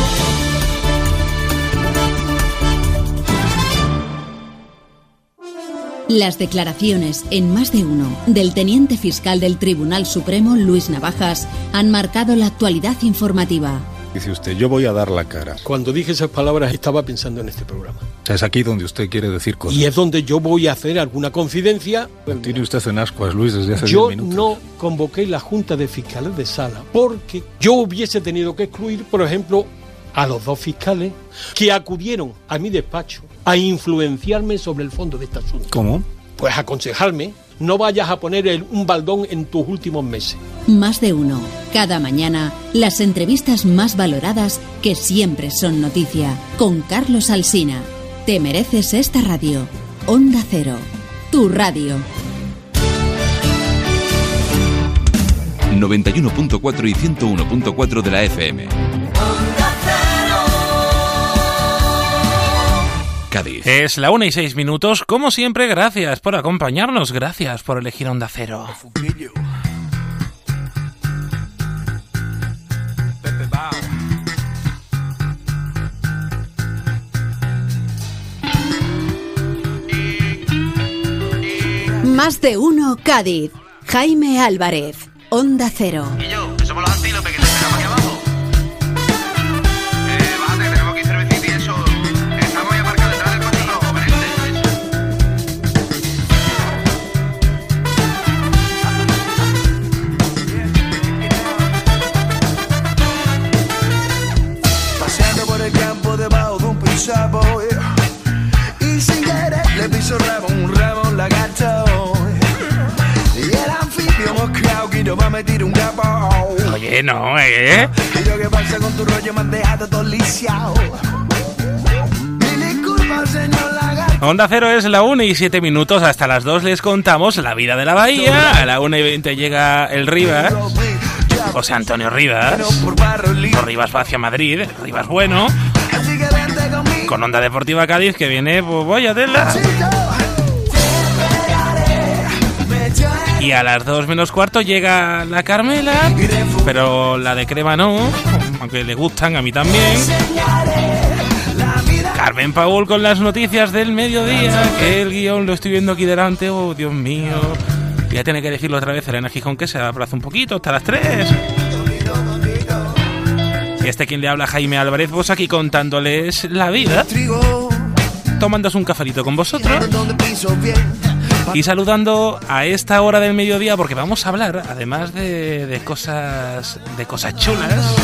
Las declaraciones en Más de Uno del teniente fiscal del Tribunal Supremo, Luis Navajas, han marcado la actualidad informativa. Dice usted, yo voy a dar la cara. Cuando dije esas palabras estaba pensando en este programa. O sea, es aquí donde usted quiere decir cosas. Y es donde yo voy a hacer alguna confidencia. Tiene usted en ascuas, Luis, desde hace 10 minutos. Yo no convoqué la Junta de Fiscales de Sala porque yo hubiese tenido que excluir, por ejemplo, a los 2 fiscales que acudieron a mi despacho a influenciarme sobre el fondo de este asunto. ¿Cómo? Pues aconsejarme, no vayas a poner un baldón en tus últimos meses. Más de Uno. Cada mañana, las entrevistas más valoradas que siempre son noticia. Con Carlos Alsina. Te mereces esta radio. Onda Cero. Tu radio. 91.4 y 101.4 de la FM. Cádiz. Es la 1:06. Como siempre, gracias por acompañarnos. Gracias por elegir Onda Cero. Más de Uno Cádiz. Jaime Álvarez. Onda Cero. Y yo, que somos los antílopes que te esperamos aquí abajo. Bájate, que tenemos aquí cervecita y eso. Estamos ya marcados detrás del partido, Paseando por el campo debajo de un pisapo, y sin querer le piso un ramo lagarto. Y el anfibio mosqueado que no va a meter un capo. Oye, no, ¿eh? Y yo, ¿qué pasa con tu rollo? Me han dejado todo lisiado. Mil disculpas, señor lagarto. Onda Cero es la 1:07. Hasta las 2 les contamos la vida de la bahía. A la 1:20 llega el Rivas. José Antonio Rivas. Por Rivas va hacia Madrid. Rivas bueno. Con Onda Deportiva Cádiz que viene, pues voy a tela. Y a las 2:15 llega la Carmela, pero la de crema no, aunque le gustan, a mí también. Carmen Paul con las noticias del mediodía, que el guión lo estoy viendo aquí delante, oh Dios mío. Voy a tener que elegirlo otra vez, Elena Gijón, que se aplaza un poquito, hasta las 3. Y quien le habla, Jaime Álvarez, vos aquí contándoles la vida, tomándose un cafelito con vosotros y saludando a esta hora del mediodía, porque vamos a hablar, además de cosas chulas.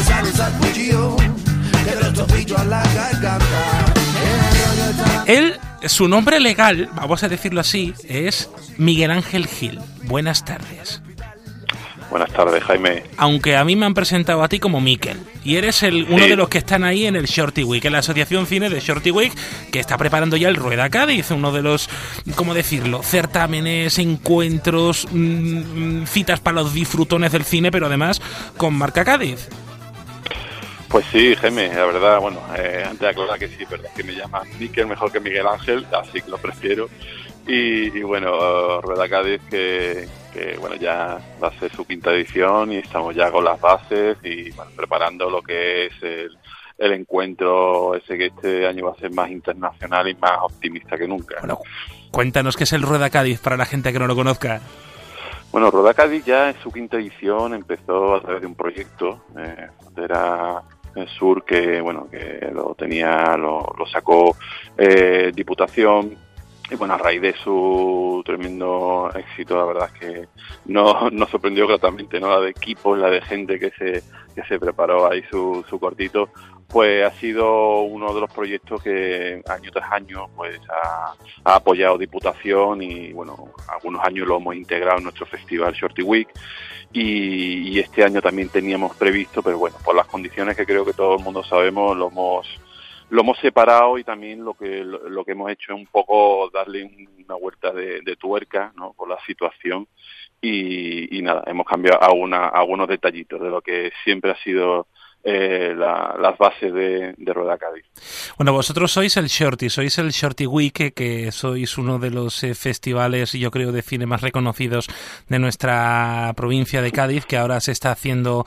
Su nombre legal, vamos a decirlo así, es Miguel Ángel Gil. Buenas tardes. Buenas tardes, Jaime. Aunque a mí me han presentado a ti como Miquel. Y eres uno de los que están ahí en el Shorty Week, en la Asociación Cine de Shorty Week, que está preparando ya el Rueda Cádiz, uno de los, ¿cómo decirlo?, certámenes, encuentros, citas para los disfrutones del cine, pero además con marca Cádiz. Pues sí, Jaime, la verdad, bueno, antes de aclarar que sí, verdad que me llaman Miquel mejor que Miguel Ángel, así que lo prefiero. Y bueno, Rueda Cádiz que bueno, ya va a ser su 5ª edición y estamos ya con las bases y bueno, preparando lo que es el encuentro ese que este año va a ser más internacional y más optimista que nunca. Bueno, cuéntanos qué es el Rueda Cádiz para la gente que no lo conozca. Bueno, Rueda Cádiz ya en su 5ª edición empezó a través de un proyecto, era el Sur que bueno, que lo sacó Diputación. Y bueno, a raíz de su tremendo éxito, la verdad es que nos sorprendió gratamente, ¿no? La de equipos, la de gente que se preparó ahí su cortito, pues ha sido uno de los proyectos que año tras año pues ha apoyado Diputación y bueno, algunos años lo hemos integrado en nuestro festival Shorty Week y este año también teníamos previsto, pero bueno, por las condiciones que creo que todo el mundo sabemos, lo hemos separado y también lo que hemos hecho es un poco darle una vuelta de tuerca, ¿no? Por la situación y nada, hemos cambiado algunos detallitos de lo que siempre ha sido las bases de Rueda Cádiz. Bueno, vosotros sois el Shorty Week, que sois uno de los festivales, yo creo, de cine más reconocidos de nuestra provincia de Cádiz, que ahora se está haciendo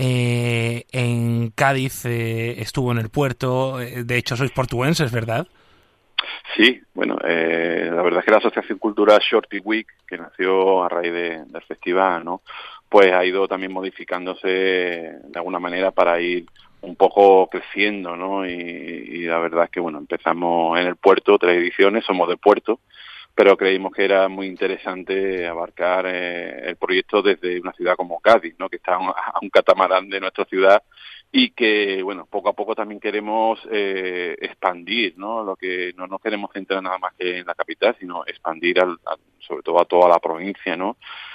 en Cádiz, estuvo en el puerto, de hecho sois portuenses, ¿verdad? Sí, bueno, la verdad es que la Asociación Cultural Shorty Week, que nació a raíz del festival, ¿no? Pues ha ido también modificándose de alguna manera para ir un poco creciendo, ¿no? Y la verdad es que, bueno, empezamos en el puerto, 3 ediciones, somos del puerto, pero creímos que era muy interesante abarcar el proyecto desde una ciudad como Cádiz, ¿no? Que está a un catamarán de nuestra ciudad y que, bueno, poco a poco también queremos expandir, ¿no? Lo que no nos queremos centrar nada más que en la capital, sino expandir sobre todo a toda la provincia, ¿no?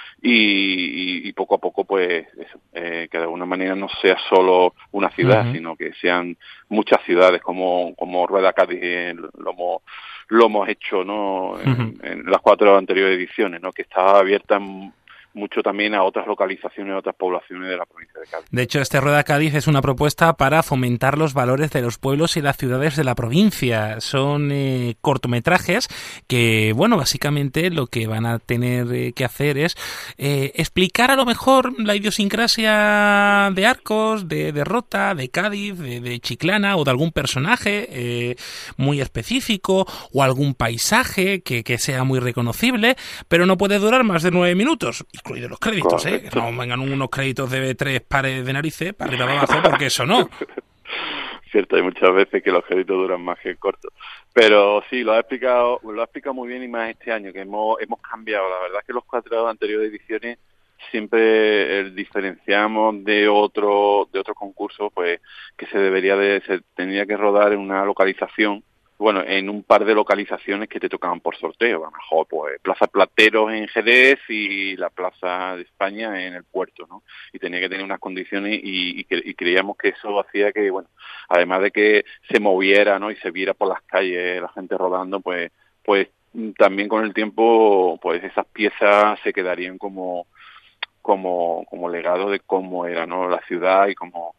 Y poco a poco, pues, eso, que de alguna manera no sea solo una ciudad, sino que sean muchas ciudades como Rueda Cádiz lo hemos hecho, ¿no? En las 4 anteriores ediciones, ¿no? Que estaba abierta mucho también a otras localizaciones, a otras poblaciones de la provincia de Cádiz. De hecho, este Rueda Cádiz es una propuesta para fomentar los valores de los pueblos y las ciudades de la provincia. Son cortometrajes que, bueno, básicamente lo que van a tener que hacer es explicar a lo mejor la idiosincrasia de Arcos, de Rota, de Cádiz, de Chiclana o de algún personaje muy específico o algún paisaje que sea muy reconocible, pero no puede durar más de 9 minutos. Incluidos los créditos, que no vengan unos créditos de 3 pares de narices para arriba para abajo, porque eso no. Cierto, hay muchas veces que los créditos duran más que el corto. Pero sí, lo ha explicado muy bien y más este año, que hemos cambiado. La verdad es que los 4 anteriores ediciones siempre diferenciamos de otro concurso, pues que se tendría que rodar en una localización. Bueno, en un par de localizaciones que te tocaban por sorteo, a lo mejor pues Plaza Plateros en Jerez y la Plaza de España en el puerto, ¿no? Y tenía que tener unas condiciones y creíamos que eso hacía que, bueno, además de que se moviera, ¿no? Y se viera por las calles la gente rodando, pues también con el tiempo, pues esas piezas se quedarían como legado de cómo era, ¿no? La ciudad y cómo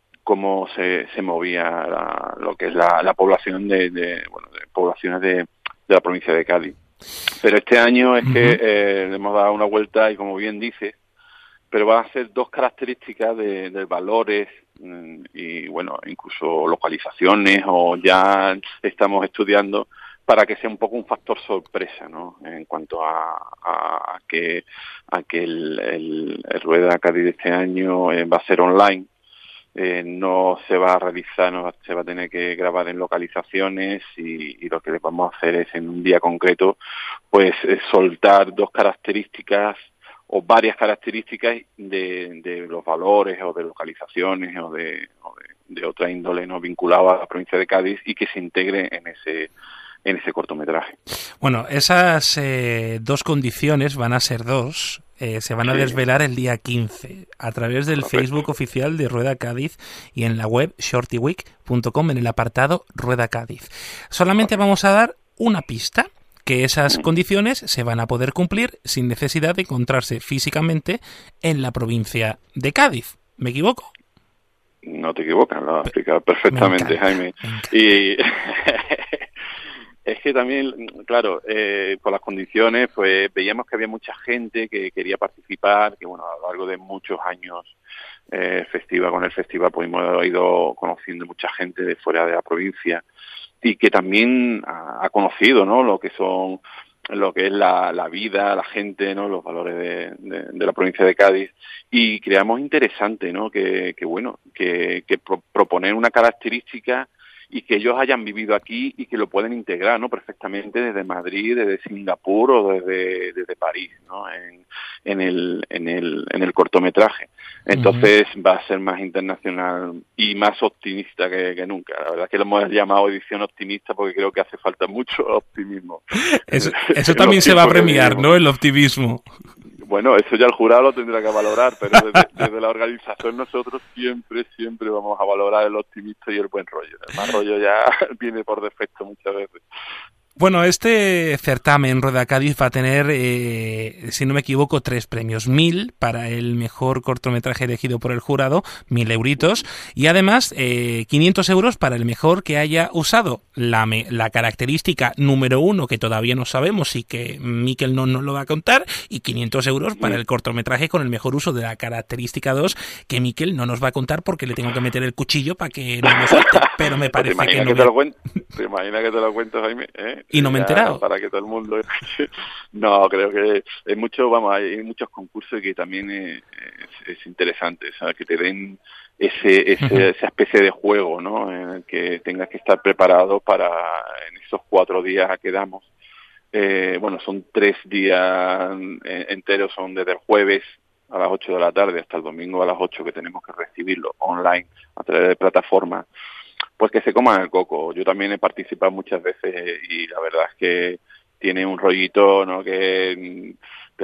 se movía lo que es la población de poblaciones de la provincia de Cádiz. Pero este año es que le hemos dado una vuelta y, como bien dices, pero van a ser 2 características de valores y, bueno, incluso localizaciones, o ya estamos estudiando para que sea un poco un factor sorpresa, ¿no? En cuanto a que el Rueda Cádiz de este año va a ser online. No se va a realizar, no se va a tener que grabar en localizaciones y lo que les vamos a hacer es en un día concreto pues soltar 2 características o varias características de los valores o de localizaciones o de otra índole no vinculada a la provincia de Cádiz y que se integre en ese cortometraje. Bueno, esas 2 condiciones van a ser 2. Se van a desvelar el día 15 a través del Facebook oficial de Rueda Cádiz y en la web shortyweek.com en el apartado Rueda Cádiz. Solamente vamos a dar una pista, que esas condiciones se van a poder cumplir sin necesidad de encontrarse físicamente en la provincia de Cádiz. ¿Me equivoco? No te equivocas, lo has explicado perfectamente, Jaime. Y Es que también, claro, por las condiciones, pues veíamos que había mucha gente que quería participar, que bueno, a lo largo de muchos años con el festival pues hemos ido conociendo mucha gente de fuera de la provincia y que también ha conocido, ¿no?, lo que es la vida, la gente, ¿no?, los valores de la provincia de Cádiz, y creamos interesante, ¿no?, que proponer una característica y que ellos hayan vivido aquí y que lo pueden integrar, ¿no?, perfectamente desde Madrid, desde Singapur o desde París, ¿no?, en el cortometraje. Entonces va a ser más internacional y más optimista que nunca. La verdad es que lo hemos llamado edición optimista porque creo que hace falta mucho optimismo. Eso también se va a premiar, ¿no?, el optimismo. Bueno, eso ya el jurado lo tendrá que valorar, pero desde la organización nosotros siempre vamos a valorar el optimista y el buen rollo. El mal rollo ya viene por defecto muchas veces. Bueno, este certamen Rueda Cádiz va a tener, si no me equivoco, 3 premios. 1.000 para el mejor cortometraje elegido por el jurado, 1.000 euritos, y además 500 euros para el mejor que haya usado la característica número 1, que todavía no sabemos y que Miquel no nos lo va a contar, y 500 euros para el cortometraje con el mejor uso de la característica 2, que Miquel no nos va a contar porque le tengo que meter el cuchillo para que no me salte, pero me parece que no. ¿Te imaginas que te lo cuento, Jaime? Y no me he enterado. Para que todo el mundo... No, creo que hay muchos concursos que también es interesante, ¿sabes? Que te den esa especie de juego, ¿no?, en el que tengas que estar preparado para en esos 4 días que damos. Son 3 días enteros, son desde el jueves a las 8 de la tarde hasta el domingo a las 8, que tenemos que recibirlo online a través de plataformas. Pues que se coman el coco. Yo también he participado muchas veces y la verdad es que tiene un rollito, ¿no?, que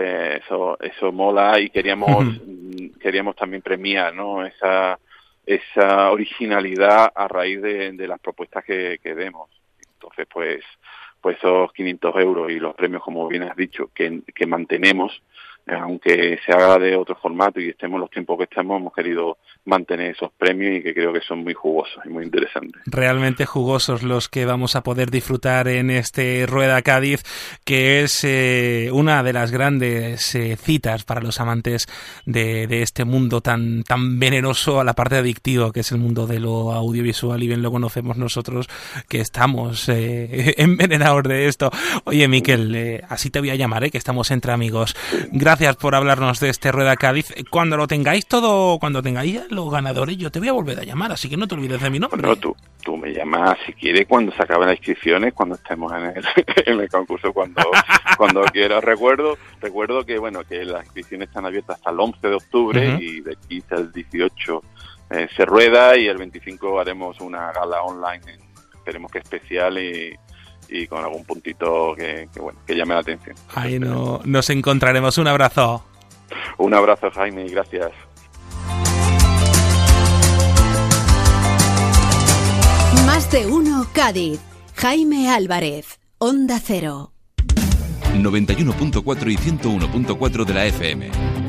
eso mola, y queríamos también premiar, ¿no?, esa originalidad a raíz de las propuestas que demos. Entonces, pues esos 500 euros y los premios, como bien has dicho, que mantenemos, aunque se haga de otro formato y estemos los tiempos que estamos, hemos querido mantener esos premios y que creo que son muy jugosos y muy interesantes. Realmente jugosos los que vamos a poder disfrutar en este Rueda Cádiz, que es una de las grandes citas para los amantes de este mundo tan venenoso a la parte adictivo, que es el mundo de lo audiovisual, y bien lo conocemos nosotros que estamos envenenados de esto. Oye, Miquel, así te voy a llamar, que estamos entre amigos. Gracias por hablarnos de este Rueda Cádiz. Cuando lo tengáis todo, cuando tengáis los ganadores, yo te voy a volver a llamar, así que no te olvides de mi nombre. No, tú me llamas si quieres cuando se acaben las inscripciones, cuando estemos en el concurso, cuando quieras. Recuerdo que las inscripciones están abiertas hasta el 11 de octubre y de 15 al 18 se rueda, y el 25 haremos una gala online, esperemos que especial y con algún puntito que llame la atención. Ahí nos encontraremos. Un abrazo. Un abrazo, Jaime, y gracias. Más de uno Cádiz. Jaime Álvarez, Onda Cero. 91.4 y 101.4 de la FM.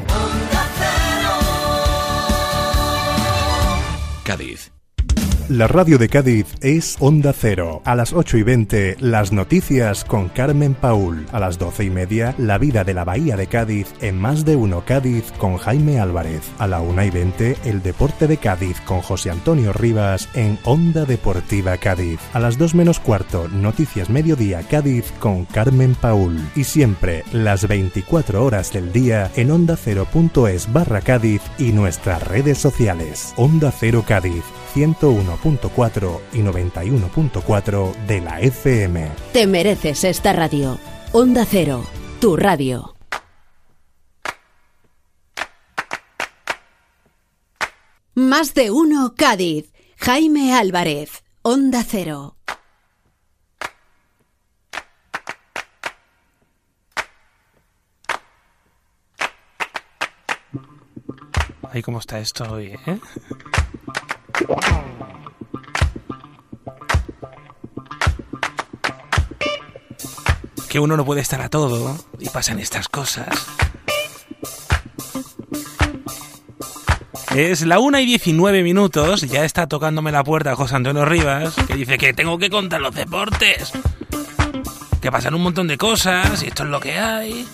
Cádiz. La radio de Cádiz es Onda Cero. A las 8:20, las noticias con Carmen Paul. A las 12:30, la vida de la Bahía de Cádiz en Más de Uno Cádiz con Jaime Álvarez. A la 1:20, el deporte de Cádiz con José Antonio Rivas en Onda Deportiva Cádiz. A las 2:15, Noticias Mediodía Cádiz con Carmen Paul. Y siempre, las 24 horas del día en ondacero.es/Cádiz y nuestras redes sociales. Onda Cero Cádiz, 101.4 y 91.4 de la FM. Te mereces esta radio. Onda Cero, tu radio. Más de uno Cádiz. Jaime Álvarez, Onda Cero. Ay, cómo está esto hoy, ¿eh? Que uno no puede estar a todo y pasan estas cosas. Es la 1:19, ya está tocándome la puerta José Antonio Rivas, que dice que tengo que contar los deportes. pasan un montón de cosas y esto es lo que hay.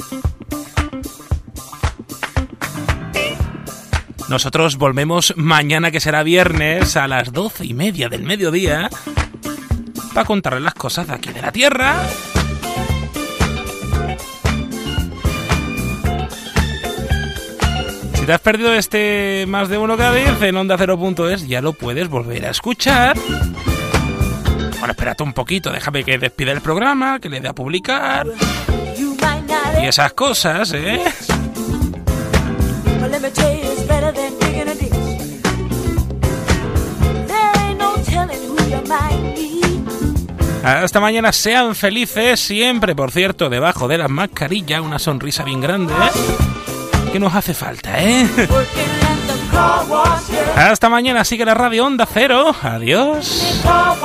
Nosotros volvemos mañana, que será viernes, a las 12:30 del mediodía, para contarles las cosas de aquí de la Tierra. Si te has perdido este Más de Uno Cádiz en OndaCero.es, ya lo puedes volver a escuchar. Bueno, espérate un poquito, déjame que despida el programa, que le dé a publicar y esas cosas, ¿eh? Hasta mañana, sean felices siempre. Por cierto, debajo de la mascarilla una sonrisa bien grande, ¿eh? Que nos hace falta, ¿eh? Hasta mañana, sigue la radio Onda Cero. Adiós.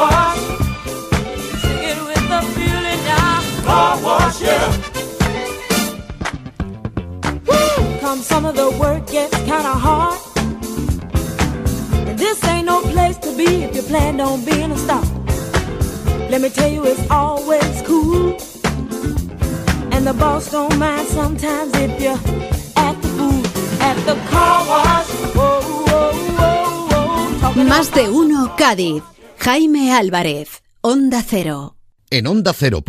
Some of the work gets kinda hard, and this ain't no place to be if you plan on being a star. Let me tell you, it's always cool, and the boss don't mind sometimes if you act the fool at the car wash. Whoa, whoa, whoa, whoa. Más de Uno Cádiz. Jaime Álvarez, Onda Cero. En Onda Cero.